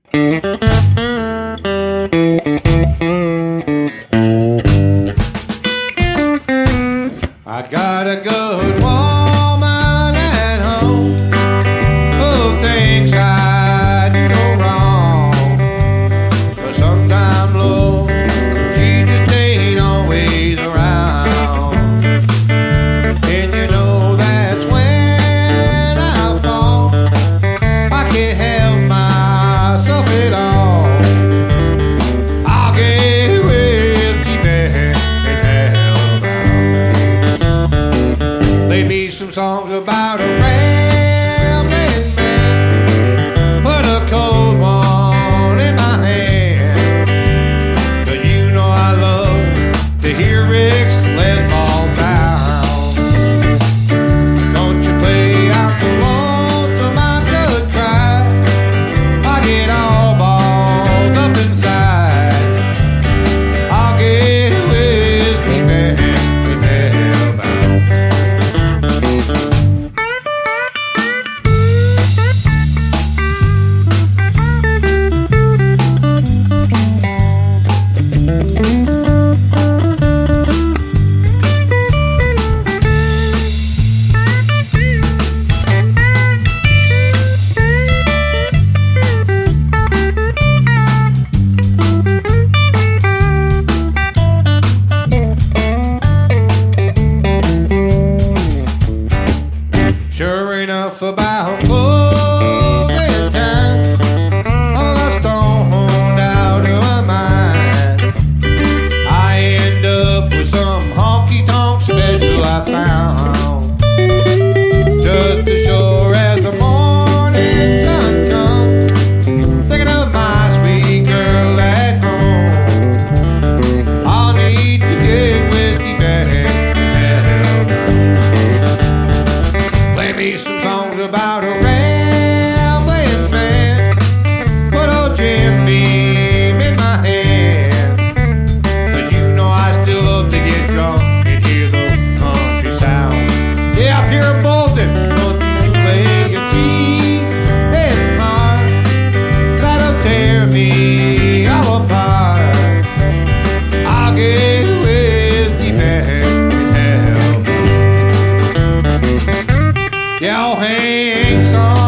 I got a good woman at home who thinks I do no wrong, but sometimes, Lord, she just ain't always around. And you know that's when I fall. I can't help myself at all. I'll get whiskey back and hell. Play me some songs about a rambling man. Put a cold one in my hand. 'Cause you know I love to hear Rick's Les Paul sound. Don't you play out the lonesome I could cry. I get all balled up inside. I'll get whiskey back and hellbound. Sure enough, about closing time, all I stoned out of my mind. I end up with some honky-tonk special I found. Just as sure as the morning sun comes, thinking of my sweet girl at home. I'll need to get whiskey back and hell. Play me some songs about a rambling man. Put old Jim Beam in my hand. 'Cause you know I still love to get drunk and hear the country sound. Yeah, up here in Bolton, don't you play your G and R. That'll tear me all apart. I'll get whiskey back in hell. Yeah, I'll hang some